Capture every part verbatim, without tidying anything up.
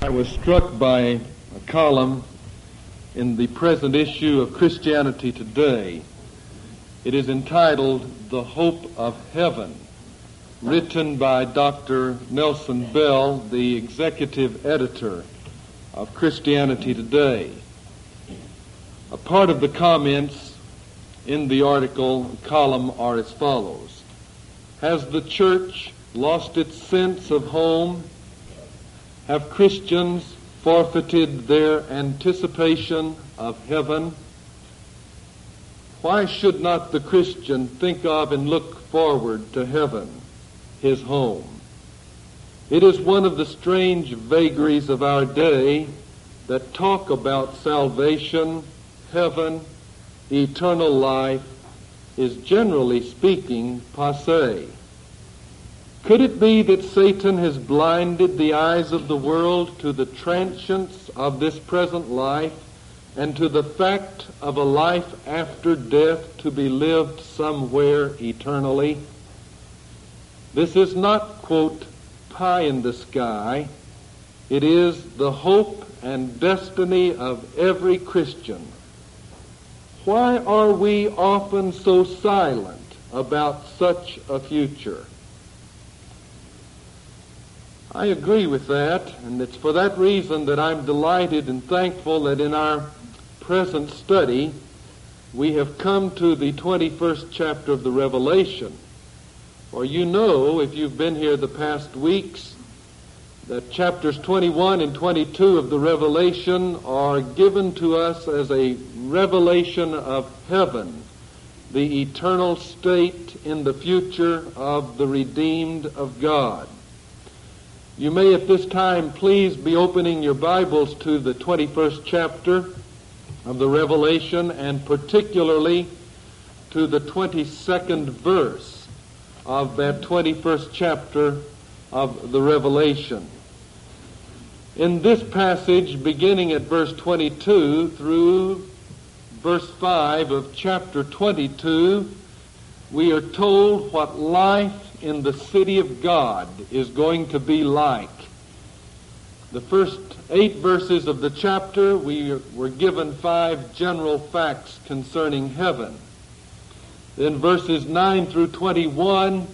I was struck by a column in the present issue of Christianity Today. It is entitled "The Hope of Heaven," written by Doctor Nelson Bell, the executive editor of Christianity Today. A part of the comments in the article column are as follows. Has the church lost its sense of home? Have Christians forfeited their anticipation of heaven? Why should not the Christian think of and look forward to heaven, his home? It is one of the strange vagaries of our day that talk about salvation, heaven, eternal life is, generally speaking, passé. Could it be that Satan has blinded the eyes of the world to the transience of this present life and to the fact of a life after death to be lived somewhere eternally? This is not, quote, pie in the sky. It is the hope and destiny of every Christian. Why are we often so silent about such a future? I agree with that, and it's for that reason that I'm delighted and thankful that in our present study we have come to the twenty-first chapter of the Revelation. For you know, if you've been here the past weeks, that chapters twenty-one and twenty-two of the Revelation are given to us as a revelation of heaven, the eternal state in the future of the redeemed of God. You may at this time please be opening your Bibles to the twenty-first chapter of the Revelation, and particularly to the twenty-second verse of that twenty-first chapter of the Revelation. In this passage, beginning at verse twenty-two through verse five of chapter twenty-two, we are told what life in the city of God is going to be like. The first eight verses of the chapter, we were given five general facts concerning heaven. Then verses nine through twenty-one,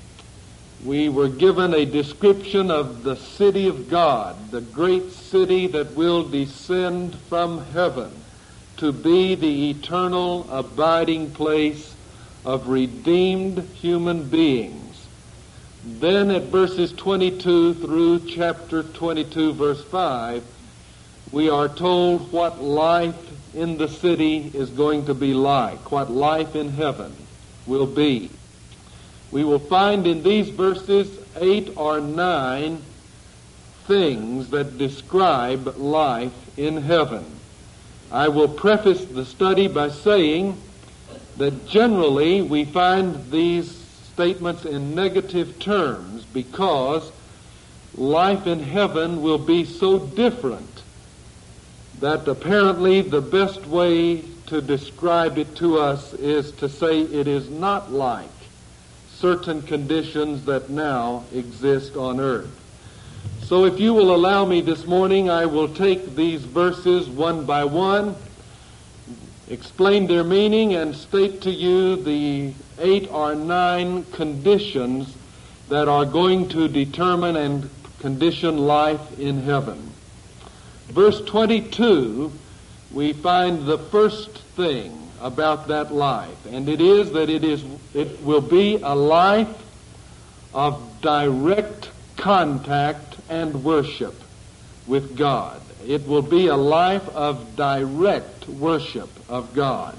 we were given a description of the city of God, the great city that will descend from heaven to be the eternal abiding place of redeemed human beings. Then at verses twenty-two through chapter twenty-two, verse five, we are told what life in the city is going to be like, what life in heaven will be. We will find in these verses eight or nine things that describe life in heaven. I will preface the study by saying that generally we find these statements in negative terms because life in heaven will be so different that apparently the best way to describe it to us is to say it is not like certain conditions that now exist on earth. So if you will allow me this morning, I will take these verses one by one, explain their meaning, and state to you the eight or nine conditions that are going to determine and condition life in heaven. Verse twenty-two, we find the first thing about that life, and it is that it is it will be a life of direct contact and worship with God. It will be a life of direct worship of God.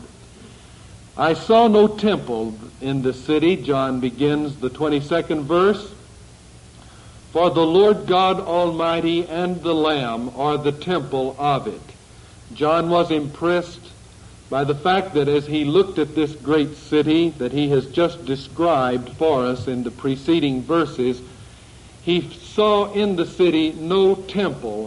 I saw no temple in the city, John begins the twenty-second verse, for the Lord God Almighty and the Lamb are the temple of it. John was impressed by the fact that as he looked at this great city that he has just described for us in the preceding verses, he saw in the city no temple,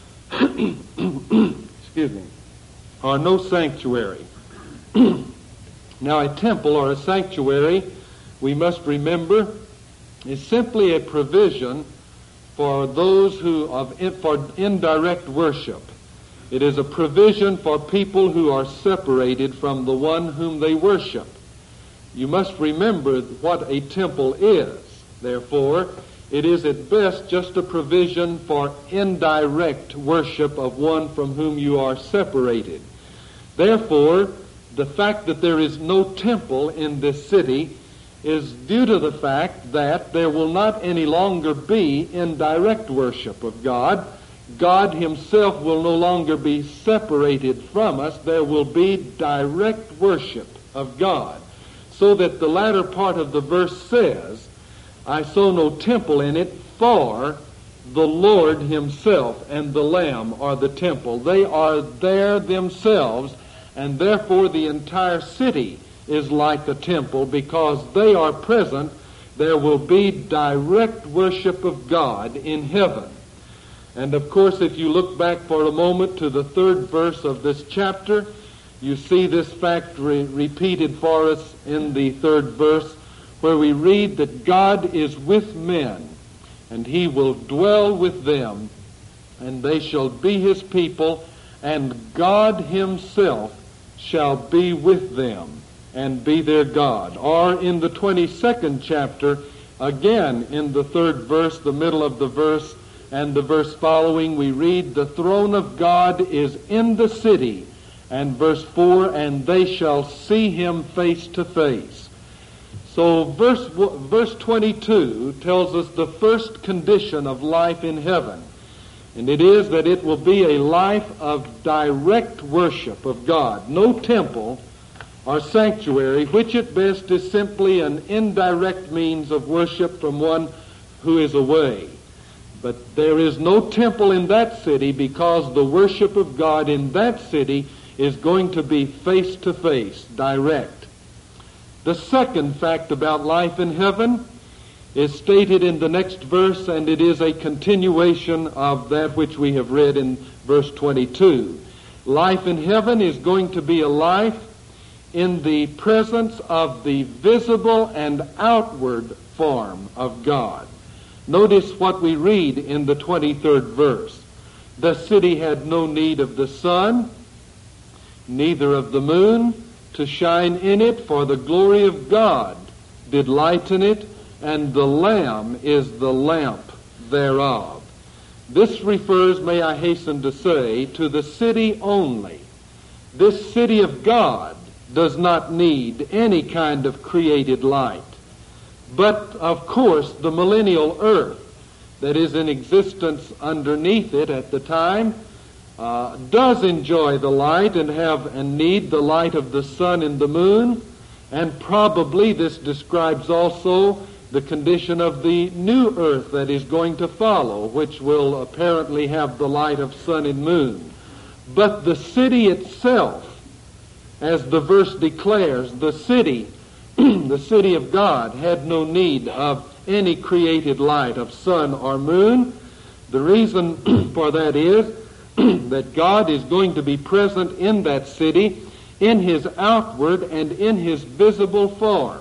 excuse me, or no sanctuary. Now, a temple or a sanctuary, we must remember, is simply a provision for those who of for indirect worship. It is a provision for people who are separated from the one whom they worship. You must remember what a temple is. Therefore, it is at best just a provision for indirect worship of one from whom you are separated. Therefore, the fact that there is no temple in this city is due to the fact that there will not any longer be indirect worship of God. God himself will no longer be separated from us. There will be direct worship of God. So that the latter part of the verse says, I saw no temple in it, for the Lord himself and the Lamb are the temple. They are there themselves, and therefore the entire city is like a temple. Because they are present, there will be direct worship of God in heaven. And of course, if you look back for a moment to the third verse of this chapter, you see this fact re- repeated for us in the third verse, where we read that God is with men, and he will dwell with them, and they shall be his people, and God himself shall be with them and be their God. Or in the twenty-second chapter, again in the third verse, the middle of the verse, and the verse following, we read, the throne of God is in the city, and verse four, and they shall see him face to face. So verse, verse twenty-two tells us the first condition of life in heaven, and it is that it will be a life of direct worship of God. No temple or sanctuary, which at best is simply an indirect means of worship from one who is away. But there is no temple in that city, because the worship of God in that city is going to be face to face, direct. The second fact about life in heaven is stated in the next verse, and it is a continuation of that which we have read in verse twenty-two. Life in heaven is going to be a life in the presence of the visible and outward form of God. Notice what we read in the twenty-third verse. The city had no need of the sun, neither of the moon, to shine in it, for the glory of God did lighten it, and the Lamb is the lamp thereof. This refers, may I hasten to say, to the city only. This city of God does not need any kind of created light. But, of course, the millennial earth that is in existence underneath it at the time uh, does enjoy the light and have and need the light of the sun and the moon. And probably this describes also the condition of the new earth that is going to follow, which will apparently have the light of sun and moon. But the city itself, as the verse declares, the city, the city of God, had no need of any created light of sun or moon. The reason for that is that God is going to be present in that city in his outward and in his visible form.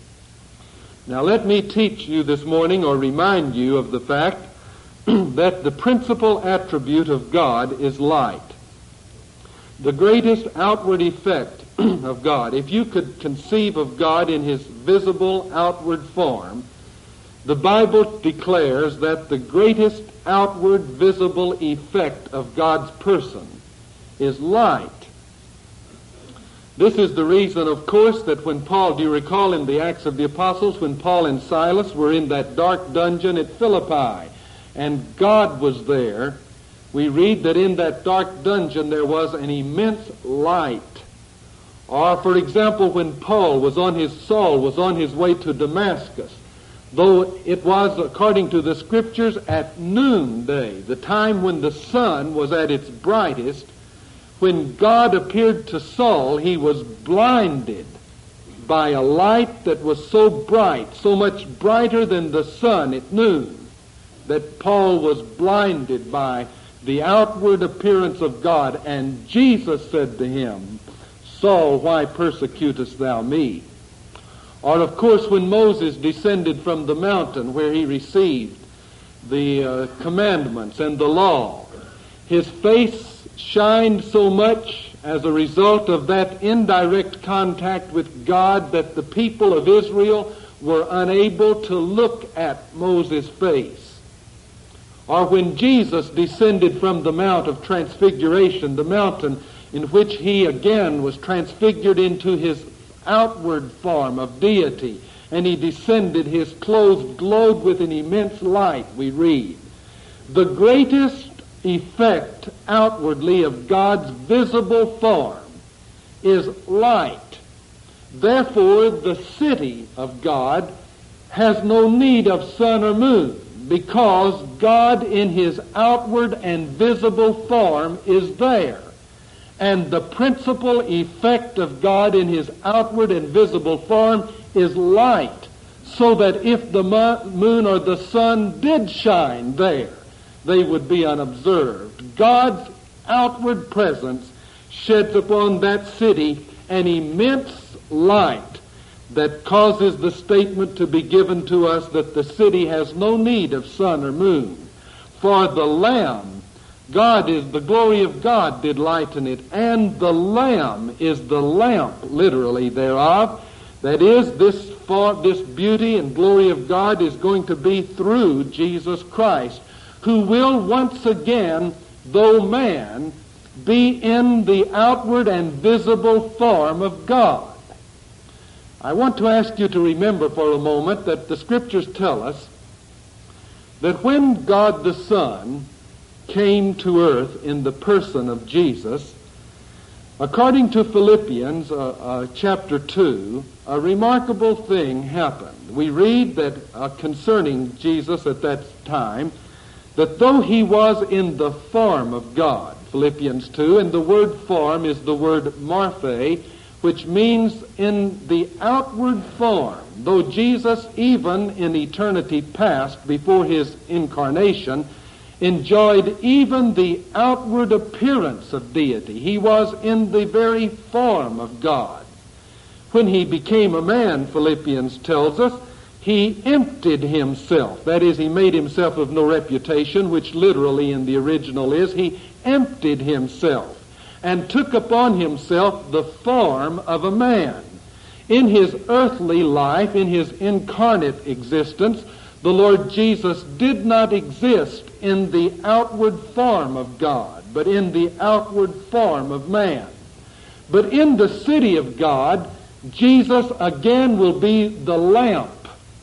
Now let me teach you this morning, or remind you of the fact that the principal attribute of God is light. The greatest outward effect of God, if you could conceive of God in his visible outward form, the Bible declares that the greatest outward visible effect of God's person is light. This is the reason, of course, that when Paul, do you recall in the Acts of the Apostles, when Paul and Silas were in that dark dungeon at Philippi, and God was there, we read that in that dark dungeon there was an immense light. Or, for example, when Paul was on his, Saul was on his way to Damascus, though it was, according to the Scriptures, at noonday, the time when the sun was at its brightest, when God appeared to Saul, he was blinded by a light that was so bright, so much brighter than the sun at noon, that Paul was blinded by the outward appearance of God. And Jesus said to him, Saul, why persecutest thou me? Or, of course, when Moses descended from the mountain where he received the uh, commandments and the law. His face shined so much as a result of that indirect contact with God that the people of Israel were unable to look at Moses' face. Or when Jesus descended from the Mount of Transfiguration, the mountain in which he again was transfigured into his outward form of deity, and he descended, his clothes glowed with an immense light, we read. The greatest effect outwardly of God's visible form is light. Therefore, the city of God has no need of sun or moon, because God in his outward and visible form is there. And the principal effect of God in his outward and visible form is light, so that if the moon or the sun did shine there, they would be unobserved. God's outward presence sheds upon that city an immense light that causes the statement to be given to us that the city has no need of sun or moon. For the Lamb, God is, the glory of God did lighten it, and the Lamb is the lamp, literally, thereof. That is, this, for, this beauty and glory of God is going to be through Jesus Christ, who will once again, though man, be in the outward and visible form of God. I want to ask you to remember for a moment that the Scriptures tell us that when God the Son came to earth in the person of Jesus, according to Philippians uh, uh, chapter two, a remarkable thing happened. We read that uh, concerning Jesus at that time, that though he was in the form of God, Philippians two, and the word form is the word morphe, which means in the outward form, though Jesus, even in eternity past, before his incarnation, enjoyed even the outward appearance of deity. He was in the very form of God. When he became a man, Philippians tells us, he emptied himself. That is, he made himself of no reputation, which literally in the original is, he emptied himself and took upon himself the form of a man. In his earthly life, in his incarnate existence, the Lord Jesus did not exist in the outward form of God, but in the outward form of man. But in the city of God, Jesus again will be the lamp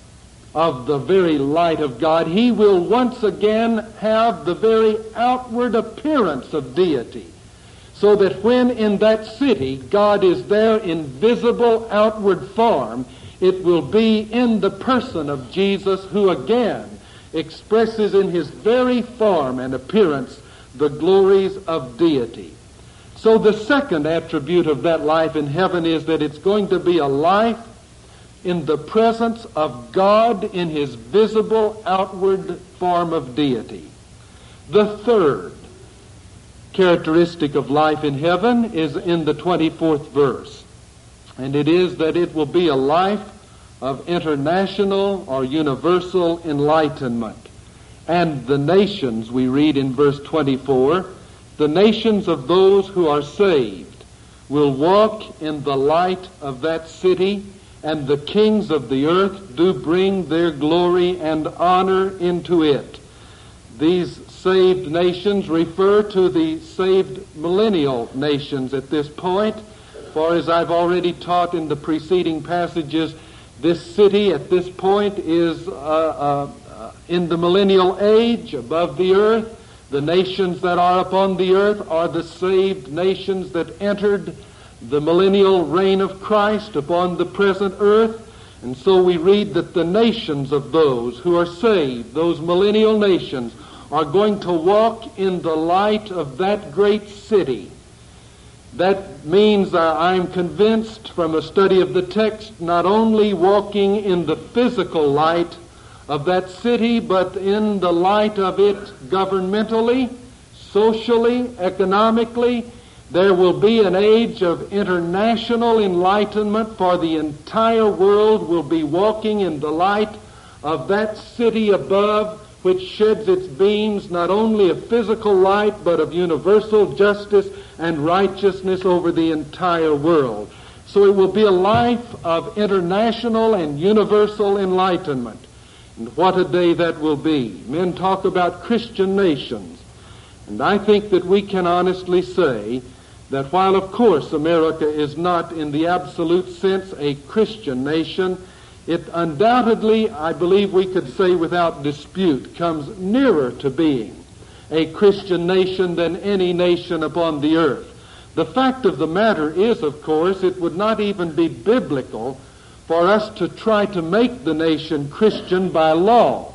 of the very light of God. He will once again have the very outward appearance of deity, so that when in that city God is there in visible outward form, it will be in the person of Jesus, who again expresses in his very form and appearance the glories of deity. So the second attribute of that life in heaven is that it's going to be a life in the presence of God in his visible outward form of deity. The third characteristic of life in heaven is in the twenty-fourth verse, and it is that it will be a life of international or universal enlightenment. And the nations, we read in verse twenty-four, the nations of those who are saved will walk in the light of that city, and the kings of the earth do bring their glory and honor into it. These saved nations refer to the saved millennial nations at this point, for as I've already taught in the preceding passages, this city at this point is uh, uh, uh, in the millennial age above the earth. The nations that are upon the earth are the saved nations that entered the millennial reign of Christ upon the present earth. And so we read that the nations of those who are saved, those millennial nations, are going to walk in the light of that great city. That means, uh, I'm convinced from a study of the text, not only walking in the physical light of that city, but in the light of it governmentally, socially, economically. There will be an age of international enlightenment, for the entire world will be walking in the light of that city above, which sheds its beams not only of physical light, but of universal justice and righteousness over the entire world. So it will be a life of international and universal enlightenment. And what a day that will be. Men talk about Christian nations. And I think that we can honestly say that while, of course, America is not in the absolute sense a Christian nation, it undoubtedly, I believe we could say without dispute, comes nearer to being a Christian nation than any nation upon the earth. The fact of the matter is, of course, it would not even be biblical for us to try to make the nation Christian by law.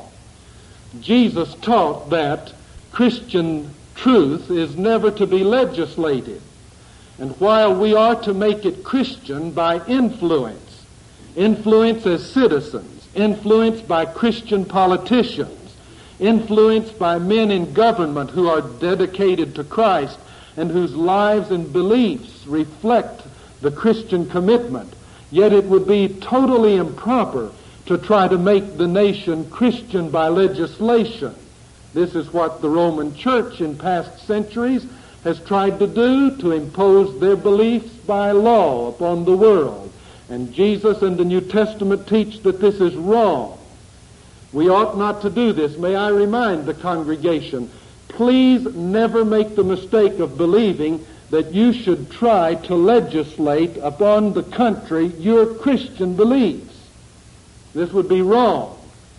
Jesus taught that Christian truth is never to be legislated. And while we are to make it Christian by influence, influence as citizens, influence by Christian politicians, influence by men in government who are dedicated to Christ and whose lives and beliefs reflect the Christian commitment, yet it would be totally improper to try to make the nation Christian by legislation. This is what the Roman Church in past centuries has tried to do, to impose their beliefs by law upon the world. And Jesus and the New Testament teach that this is wrong. We ought not to do this. May I remind the congregation, please never make the mistake of believing that you should try to legislate upon the country your Christian beliefs. This would be wrong.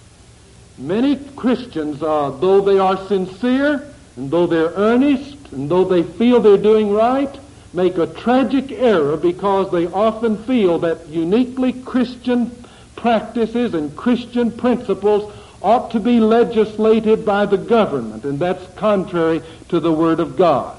Many Christians, uh, though they are sincere, and though they're earnest, and though they feel they're doing right, make a tragic error because they often feel that uniquely Christian practices and Christian principles ought to be legislated by the government, and that's contrary to the Word of God.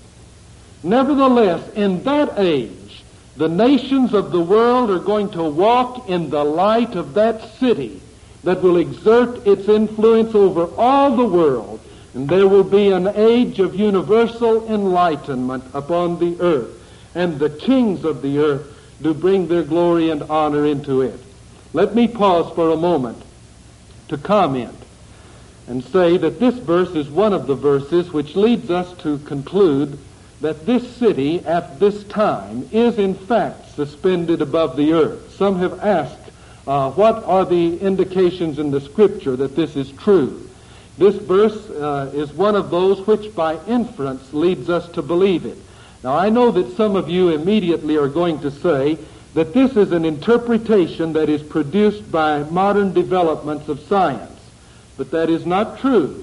Nevertheless, in that age, the nations of the world are going to walk in the light of that city that will exert its influence over all the world, and there will be an age of universal enlightenment upon the earth, and the kings of the earth do bring their glory and honor into it. Let me pause for a moment to comment and say that this verse is one of the verses which leads us to conclude that this city at this time is in fact suspended above the earth. Some have asked, uh, what are the indications in the Scripture that this is true? This verse uh, is one of those which by inference leads us to believe it. Now I know that some of you immediately are going to say that this is an interpretation that is produced by modern developments of science, but that is not true.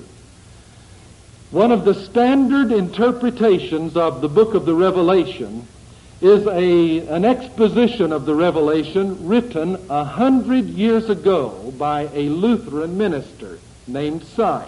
One of the standard interpretations of the book of the Revelation is a, an exposition of the Revelation written a hundred years ago by a Lutheran minister named Seiss.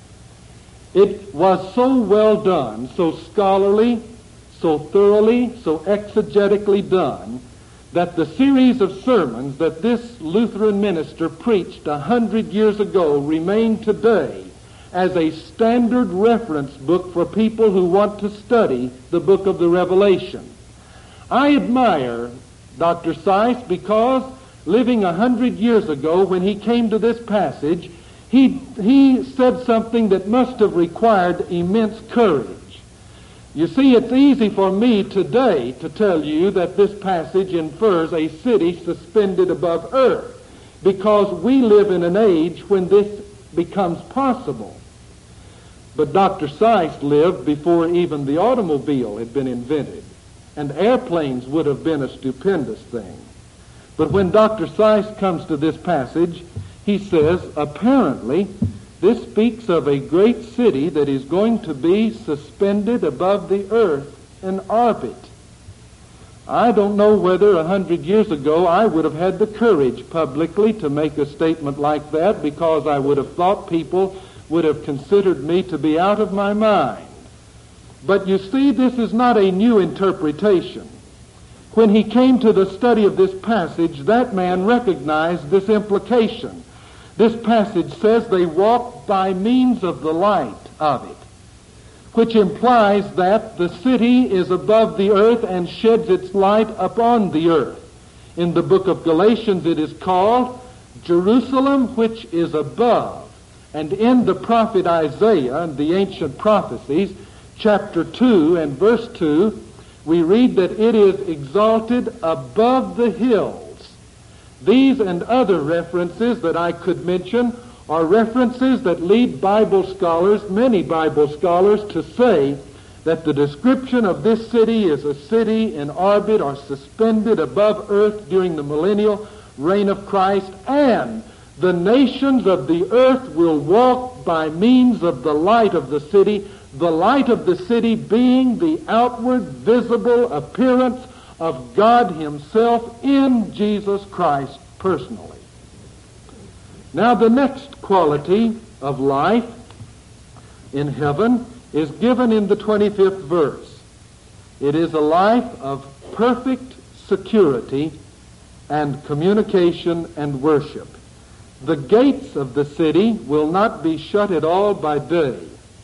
It was so well done, so scholarly, so thoroughly, so exegetically done, that the series of sermons that this Lutheran minister preached a hundred years ago remain today as a standard reference book for people who want to study the book of the Revelation. I admire Doctor Seiss because living a hundred years ago when he came to this passage, he, he said something that must have required immense courage. You see, it's easy for me today to tell you that this passage infers a city suspended above earth because we live in an age when this becomes possible. But Doctor Seiss lived before even the automobile had been invented, and airplanes would have been a stupendous thing. But when Doctor Seiss comes to this passage, he says, apparently, this speaks of a great city that is going to be suspended above the earth in orbit. I don't know whether a hundred years ago I would have had the courage publicly to make a statement like that, because I would have thought people would have considered me to be out of my mind. But you see, this is not a new interpretation. When he came to the study of this passage, that man recognized this implication. This passage says they walk by means of the light of it, which implies that the city is above the earth and sheds its light upon the earth. In the book of Galatians it is called Jerusalem which is above, And in the prophet Isaiah and the ancient prophecies, chapter two and verse two, we read that it is exalted above the hills. These and other references that I could mention are references that lead Bible scholars, many Bible scholars, to say that the description of this city is a city in orbit or suspended above earth during the millennial reign of Christ, and the nations of the earth will walk by means of the light of the city, the light of the city being the outward visible appearance of God Himself in Jesus Christ personally. Now the next quality of life in heaven is given in the twenty-fifth verse. It is a life of perfect security and communication and worship. The gates of the city will not be shut at all by day,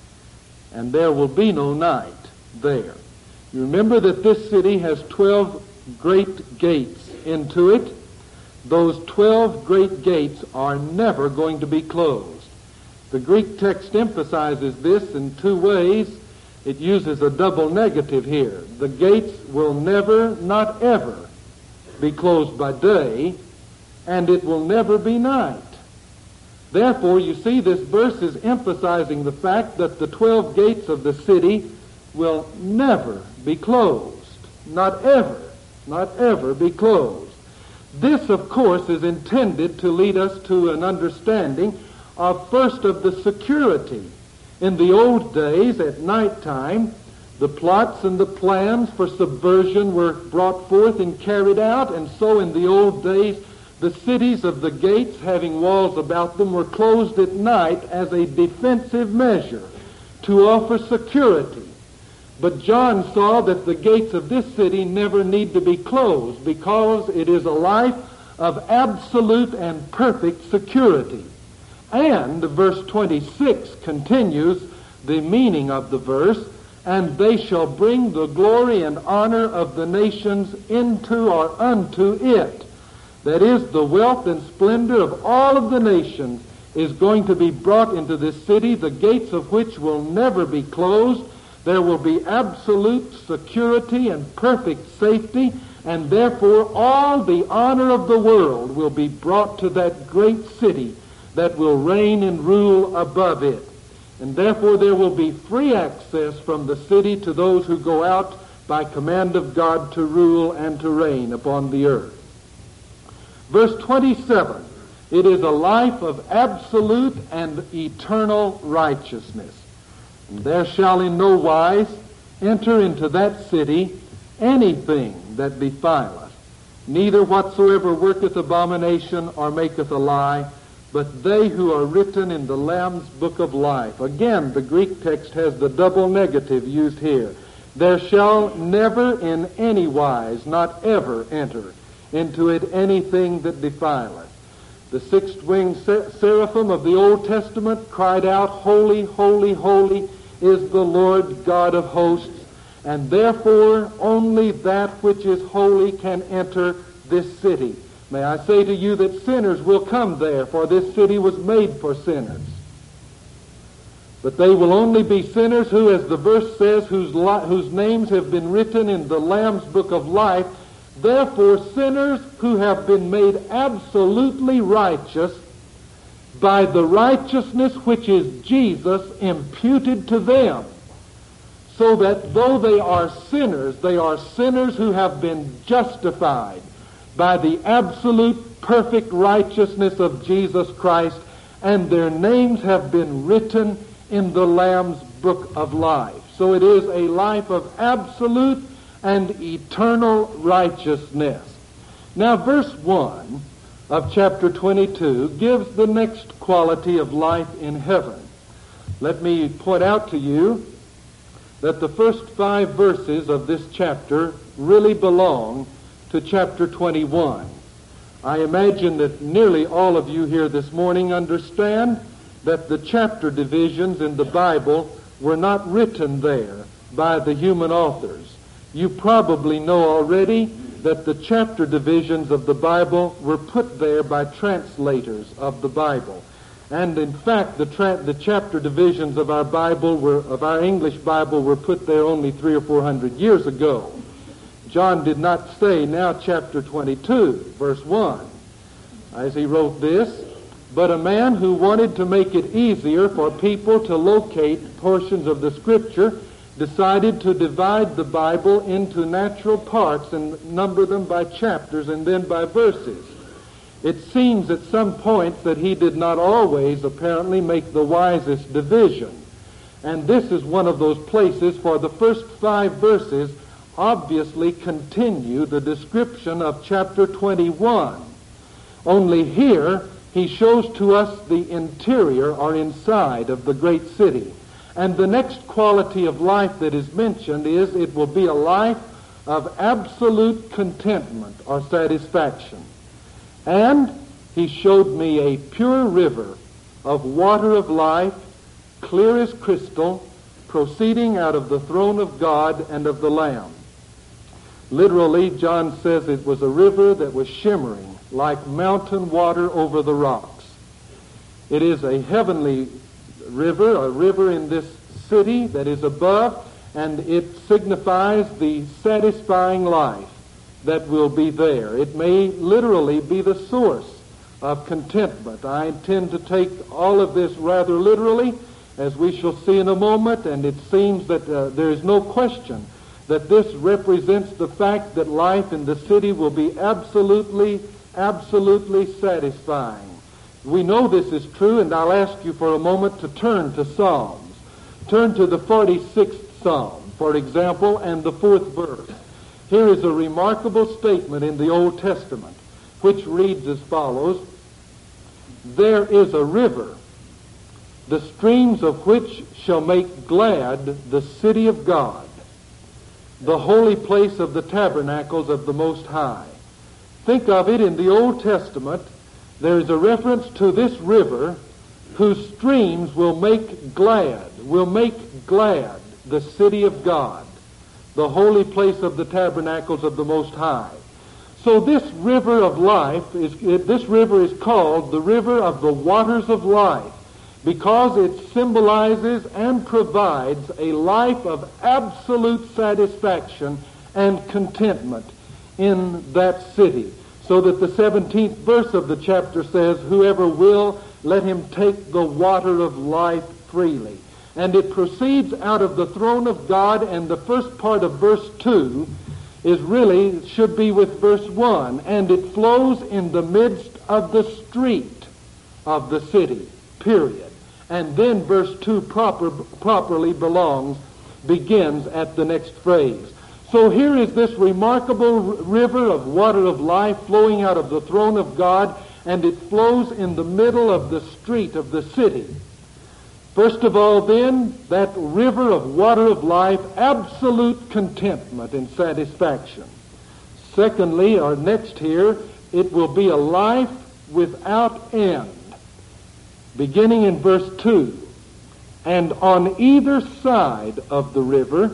and there will be no night there. You remember that this city has twelve great gates into it. Those twelve great gates are never going to be closed. The Greek text emphasizes this in two ways. It uses a double negative here. The gates will never, not ever, be closed by day, and it will never be night. Therefore, you see, this verse is emphasizing the fact that the twelve gates of the city will never be closed. Not ever, not ever be closed. This, of course, is intended to lead us to an understanding of, first, of the security. In the old days, at nighttime, the plots and the plans for subversion were brought forth and carried out, and so in the old days, the cities of the gates, having walls about them, were closed at night as a defensive measure to offer security. But John saw that the gates of this city never need to be closed because it is a life of absolute and perfect security. And verse twenty-six continues the meaning of the verse, and they shall bring the glory and honor of the nations into or unto it. That is, the wealth and splendor of all of the nations is going to be brought into this city, the gates of which will never be closed. There will be absolute security and perfect safety, and therefore all the honor of the world will be brought to that great city that will reign and rule above it. And therefore there will be free access from the city to those who go out by command of God to rule and to reign upon the earth. Verse twenty-seven, it is a life of absolute and eternal righteousness. And there shall in no wise enter into that city anything that defileth, neither whatsoever worketh abomination or maketh a lie, but they who are written in the Lamb's book of life. Again, the Greek text has the double negative used here. There shall never in any wise, not ever, enter into it anything that defileth. The sixth-winged seraphim of the Old Testament cried out, Holy, holy, holy is the Lord God of hosts, and therefore only that which is holy can enter this city. May I say to you that sinners will come there, for this city was made for sinners. But they will only be sinners who, as the verse says, whose, li- whose names have been written in the Lamb's book of life. Therefore, sinners who have been made absolutely righteous by the righteousness which is Jesus imputed to them, so that though they are sinners, they are sinners who have been justified by the absolute perfect righteousness of Jesus Christ, and their names have been written in the Lamb's book of life. So it is a life of absolute and eternal righteousness. Now verse one of chapter twenty-two gives the next quality of life in heaven. Let me point out to you that the first five verses of this chapter really belong to chapter twenty-one. I imagine that nearly all of you here this morning understand that the chapter divisions in the Bible were not written there by the human authors. You probably know already that the chapter divisions of the Bible were put there by translators of the Bible. And in fact, the, tra- the chapter divisions of our Bible were, of our English Bible were put there only three or four hundred years ago. John did not say, now chapter twenty-two, verse one, as he wrote this, but a man who wanted to make it easier for people to locate portions of the Scripture decided to divide the Bible into natural parts and number them by chapters and then by verses. It seems at some points that he did not always apparently make the wisest division. And this is one of those places, for the first five verses obviously continue the description of chapter twenty-one. Only here he shows to us the interior or inside of the great city. And the next quality of life that is mentioned is it will be a life of absolute contentment or satisfaction. And he showed me a pure river of water of life, clear as crystal, proceeding out of the throne of God and of the Lamb. Literally, John says it was a river that was shimmering like mountain water over the rocks. It is a heavenly river, a river in this city that is above, and it signifies the satisfying life that will be there. It may literally be the source of contentment. I intend to take all of this rather literally, as we shall see in a moment, and it seems that uh, there is no question that this represents the fact that life in the city will be absolutely, absolutely satisfying. We know this is true, and I'll ask you for a moment to turn to Psalms. Turn to the forty-sixth Psalm, for example, and the fourth verse. Here is a remarkable statement in the Old Testament, which reads as follows, "There is a river, the streams of which shall make glad the city of God, the holy place of the tabernacles of the Most High." Think of it, in the Old Testament, there is a reference to this river whose streams will make glad, will make glad the city of God, the holy place of the tabernacles of the Most High. So this river of life, is this river is called the river of the waters of life, because it symbolizes and provides a life of absolute satisfaction and contentment in that city. So that the seventeenth verse of the chapter says, "Whoever will, let him take the water of life freely." And it proceeds out of the throne of God, and the first part of verse two is really, should be with verse one, and it flows in the midst of the street of the city, period. And then verse two proper, properly belongs, begins at the next phrase. So here is this remarkable river of water of life flowing out of the throne of God, and it flows in the middle of the street of the city. First of all, then, that river of water of life, absolute contentment and satisfaction. Secondly, or next here, it will be a life without end. Beginning in verse two, "And on either side of the river,"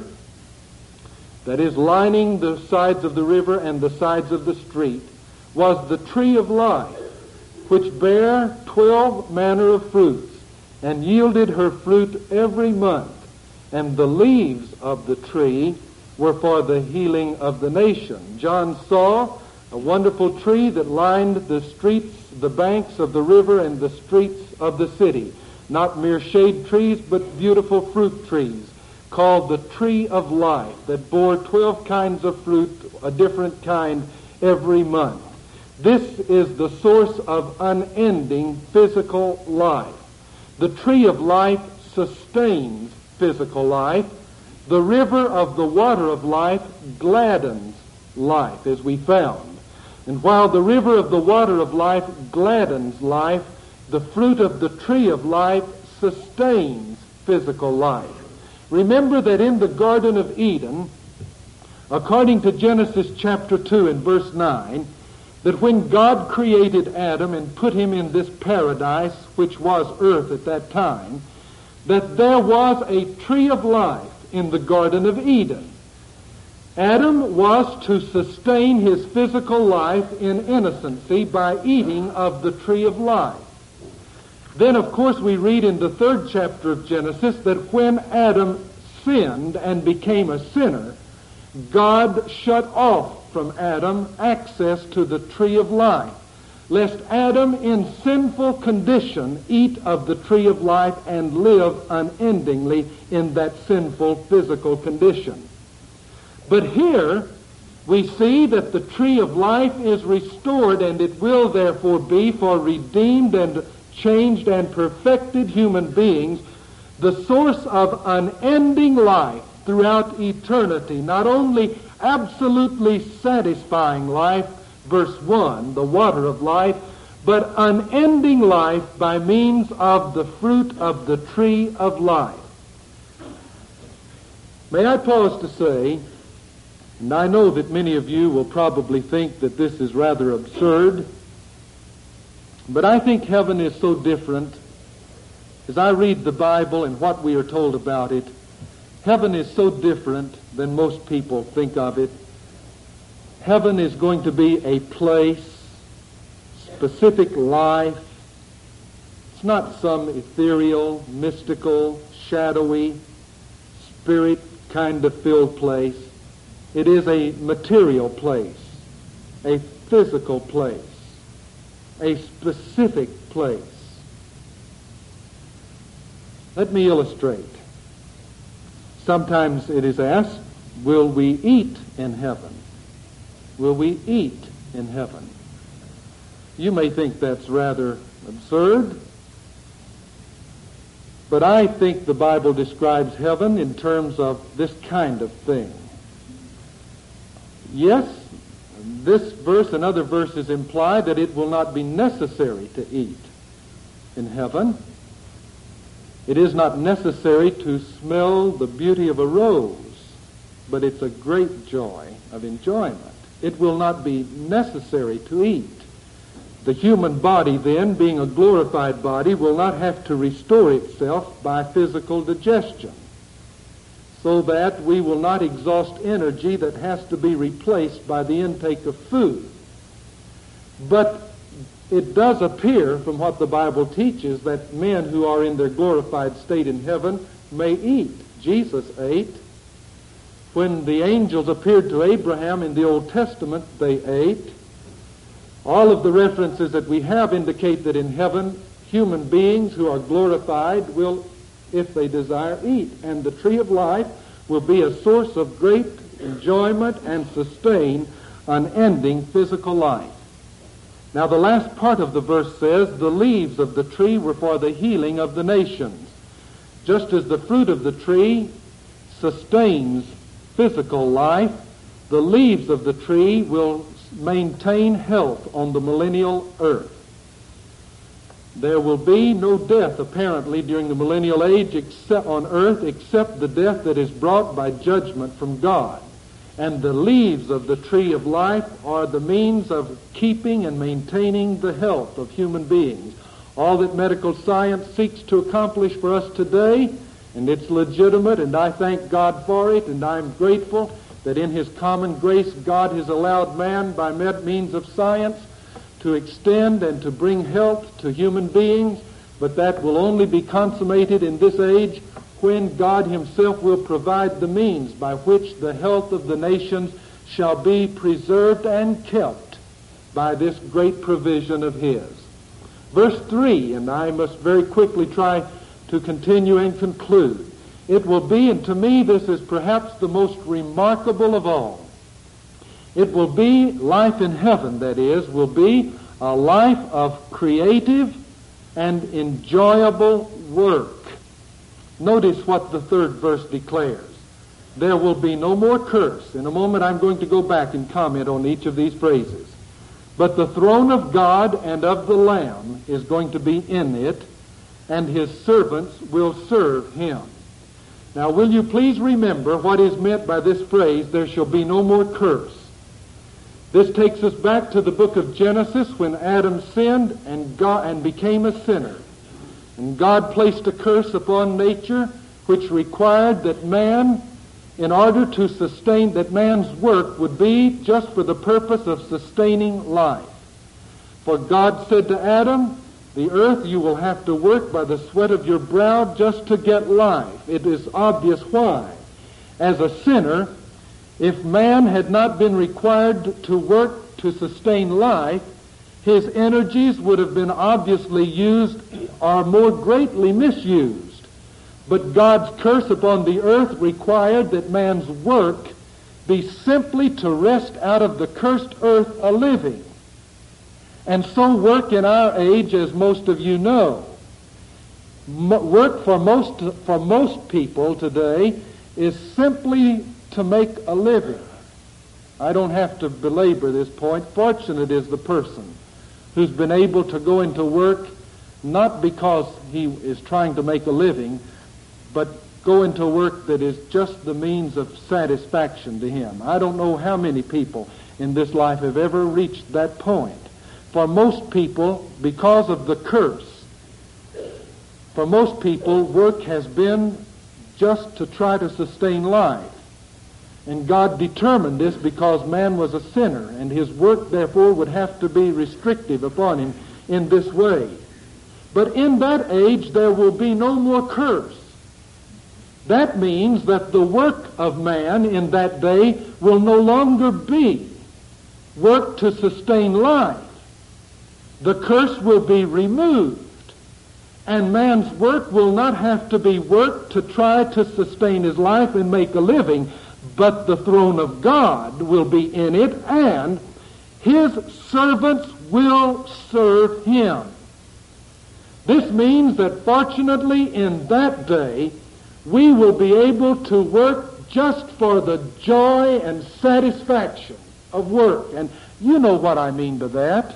that is, lining the sides of the river and the sides of the street, "was the tree of life, which bare twelve manner of fruits, and yielded her fruit every month. And the leaves of the tree were for the healing of the nation." John saw a wonderful tree that lined the streets, the banks of the river and the streets of the city. Not mere shade trees, but beautiful fruit trees, called the tree of life, that bore twelve kinds of fruit, a different kind every month. This is the source of unending physical life. The tree of life sustains physical life. The river of the water of life gladdens life, as we found. And while the river of the water of life gladdens life, the fruit of the tree of life sustains physical life. Remember that in the Garden of Eden, according to Genesis chapter two and verse nine, that when God created Adam and put him in this paradise, which was earth at that time, that there was a tree of life in the Garden of Eden. Adam was to sustain his physical life in innocency by eating of the tree of life. Then, of course, we read in the third chapter of Genesis that when Adam sinned and became a sinner, God shut off from Adam access to the tree of life, lest Adam in sinful condition eat of the tree of life and live unendingly in that sinful physical condition. But here we see that the tree of life is restored, and it will therefore be for redeemed and changed and perfected human beings the source of unending life throughout eternity. Not only absolutely satisfying life, verse one, the water of life, but unending life by means of the fruit of the tree of life. May I pause to say, and I know that many of you will probably think that this is rather absurd, but I think heaven is so different. As I read the Bible and what we are told about it, heaven is so different than most people think of it. Heaven is going to be a place, specific life. It's not some ethereal, mystical, shadowy, spirit kind of filled place. It is a material place, a physical place, a specific place. Let me illustrate. Sometimes it is asked, will we eat in heaven? Will we eat in heaven? You may think that's rather absurd, but I think the Bible describes heaven in terms of this kind of thing. Yes, this verse and other verses imply that it will not be necessary to eat in heaven. It is not necessary to smell the beauty of a rose, but it's a great joy of enjoyment. It will not be necessary to eat. The human body, then, being a glorified body, will not have to restore itself by physical digestion, so that we will not exhaust energy that has to be replaced by the intake of food. But it does appear from what the Bible teaches that men who are in their glorified state in heaven may eat. Jesus ate. When the angels appeared to Abraham in the Old Testament, they ate. All of the references that we have indicate that in heaven, human beings who are glorified will, if they desire, eat. And the tree of life will be a source of great enjoyment and sustain unending physical life. Now the last part of the verse says, the leaves of the tree were for the healing of the nations. Just as the fruit of the tree sustains physical life, the leaves of the tree will maintain health on the millennial earth. There will be no death, apparently, during the millennial age except on earth, except the death that is brought by judgment from God. And the leaves of the tree of life are the means of keeping and maintaining the health of human beings. All that medical science seeks to accomplish for us today, and it's legitimate, and I thank God for it, and I'm grateful that in His common grace God has allowed man by means of science to extend and to bring health to human beings, but that will only be consummated in this age when God Himself will provide the means by which the health of the nations shall be preserved and kept by this great provision of His. Verse three, and I must very quickly try to continue and conclude. It will be, and to me this is perhaps the most remarkable of all, it will be life in heaven, that is, will be a life of creative and enjoyable work. Notice what the third verse declares. There will be no more curse. In a moment I'm going to go back and comment on each of these phrases. But the throne of God and of the Lamb is going to be in it, and His servants will serve Him. Now, will you please remember what is meant by this phrase, there shall be no more curse. This takes us back to the book of Genesis when Adam sinned and, God, and became a sinner. And God placed a curse upon nature which required that man, in order to sustain, that man's work would be just for the purpose of sustaining life. For God said to Adam, The earth you will have to work by the sweat of your brow just to get life. It is obvious why. As a sinner, if man had not been required to work to sustain life, his energies would have been obviously used or more greatly misused. But God's curse upon the earth required that man's work be simply to wrest out of the cursed earth a living. And so work in our age, as most of you know, work for most, for most people today is simply to make a living. I don't have to belabor this point. Fortunate is the person who's been able to go into work not because he is trying to make a living, but go into work that is just the means of satisfaction to him. I don't know how many people in this life have ever reached that point. For most people, because of the curse, for most people, work has been just to try to sustain life. And God determined this because man was a sinner, and his work, therefore, would have to be restrictive upon him in this way. But in that age, there will be no more curse. That means that the work of man in that day will no longer be work to sustain life. The curse will be removed, and man's work will not have to be work to try to sustain his life and make a living, but the throne of God will be in it, and his servants will serve him. This means that fortunately in that day, we will be able to work just for the joy and satisfaction of work. And you know what I mean by that.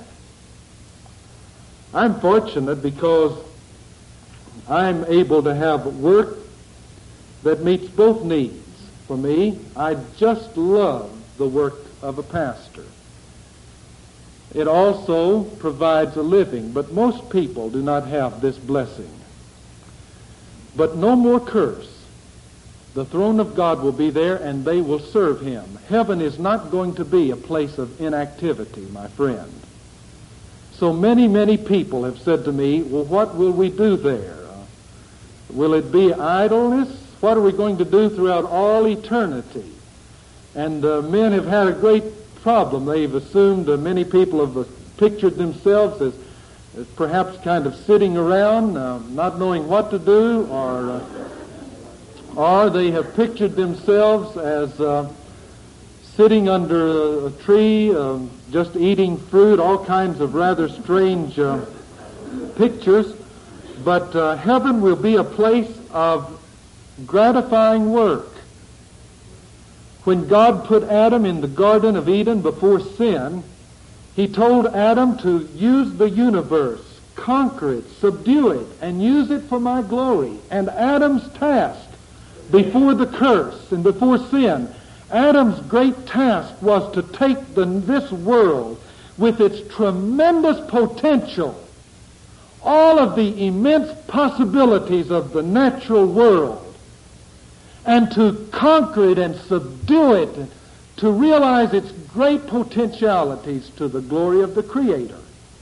I'm fortunate because I'm able to have work that meets both needs. For me, I just love the work of a pastor. It also provides a living, but most people do not have this blessing. But no more curse. The throne of God will be there, and they will serve him. Heaven is not going to be a place of inactivity, my friend. So many, many people have said to me, well, what will we do there? Uh, will it be idleness? What are we going to do throughout all eternity? And uh, men have had a great problem. They've assumed, uh, many people have uh, pictured themselves as, as perhaps kind of sitting around, uh, not knowing what to do, or, uh, or they have pictured themselves as uh, sitting under a tree, uh, just eating fruit, all kinds of rather strange uh, pictures. But uh, heaven will be a place of gratifying work. When God put Adam in the Garden of Eden before sin, he told Adam to use the universe, conquer it, subdue it, and use it for my glory. And Adam's task before the curse and before sin, Adam's great task was to take the, this world with its tremendous potential, all of the immense possibilities of the natural world, and to conquer it and subdue it, and to realize its great potentialities to the glory of the Creator.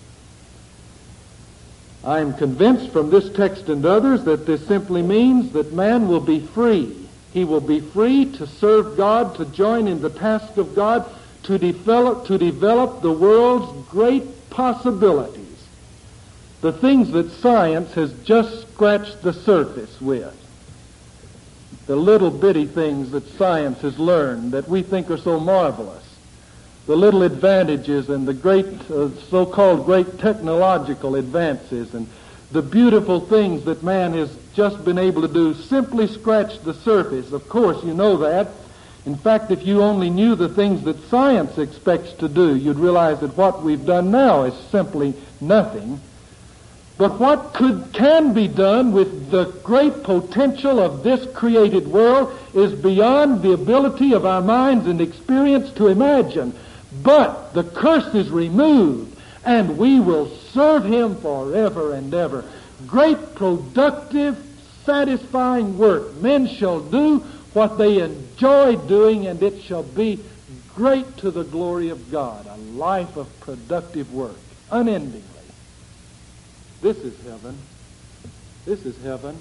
I am convinced from this text and others that this simply means that man will be free. He will be free to serve God, to join in the task of God, to develop, to develop the world's great possibilities, the things that science has just scratched the surface with. The little bitty things that science has learned that we think are so marvelous. The little advantages and the great, uh, so-called great technological advances, and the beautiful things that man has just been able to do simply scratch the surface. Of course, you know that. In fact, if you only knew the things that science expects to do, you'd realize that what we've done now is simply nothing. But what could can be done with the great potential of this created world is beyond the ability of our minds and experience to imagine. But the curse is removed, and we will serve him forever and ever. Great, productive, satisfying work. Men shall do what they enjoy doing, and it shall be great to the glory of God. A life of productive work, unendingly. This is heaven. This is heaven.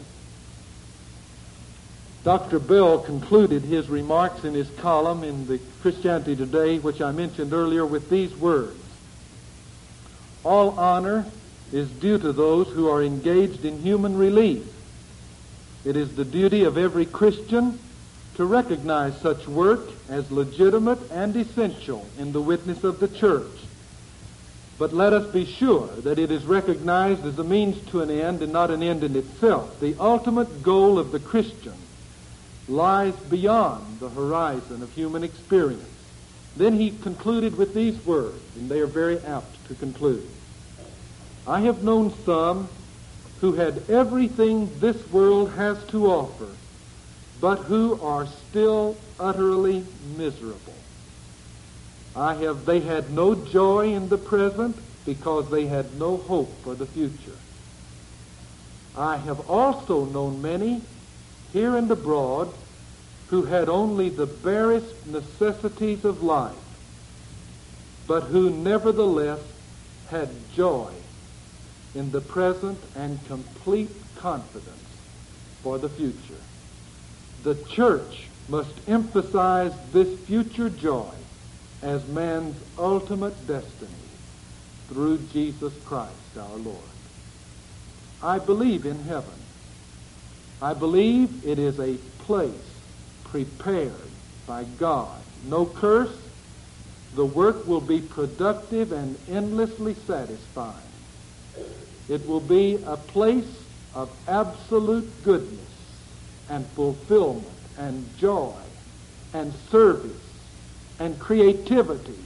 Doctor Bell concluded his remarks in his column in the Christianity Today, which I mentioned earlier, with these words: all honor is due to those who are engaged in human relief. It is the duty of every Christian to recognize such work as legitimate and essential in the witness of the church. But let us be sure that it is recognized as a means to an end and not an end in itself. The ultimate goal of the Christian lies beyond the horizon of human experience. Then he concluded with these words, and they are very apt to conclude. I have known some who had everything this world has to offer, but who are still utterly miserable. I have, they had no joy in the present because they had no hope for the future. I have also known many, here and abroad, who had only the barest necessities of life, but who nevertheless had joy in the present and complete confidence for the future. The church must emphasize this future joy as man's ultimate destiny through Jesus Christ our Lord. I believe in heaven. I believe it is a place prepared by God. No curse. The work will be productive and endlessly satisfying. It will be a place of absolute goodness and fulfillment and joy and service and creativity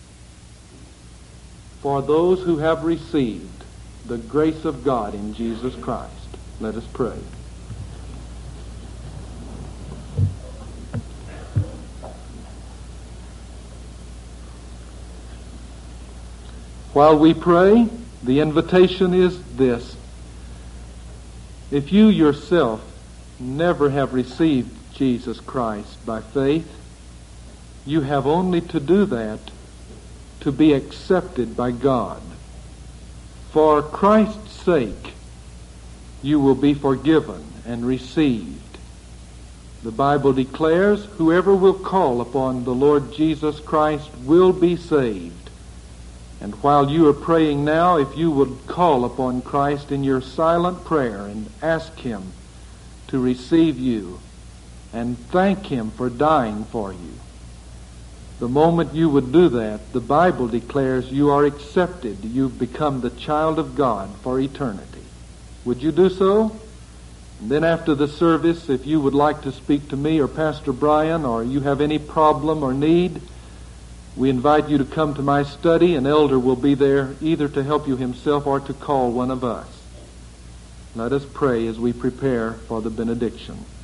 for those who have received the grace of God in Jesus Christ. Let us pray. While we pray, the invitation is this: if you yourself never have received Jesus Christ by faith, you have only to do that to be accepted by God. For Christ's sake, you will be forgiven and received. The Bible declares, whoever will call upon the Lord Jesus Christ will be saved. And while you are praying now, if you would call upon Christ in your silent prayer and ask Him to receive you and thank Him for dying for you, the moment you would do that, the Bible declares you are accepted. You've become the child of God for eternity. Would you do so? And then after the service, if you would like to speak to me or Pastor Brian, or you have any problem or need, we invite you to come to my study. An elder will be there either to help you himself or to call one of us. Let us pray as we prepare for the benediction.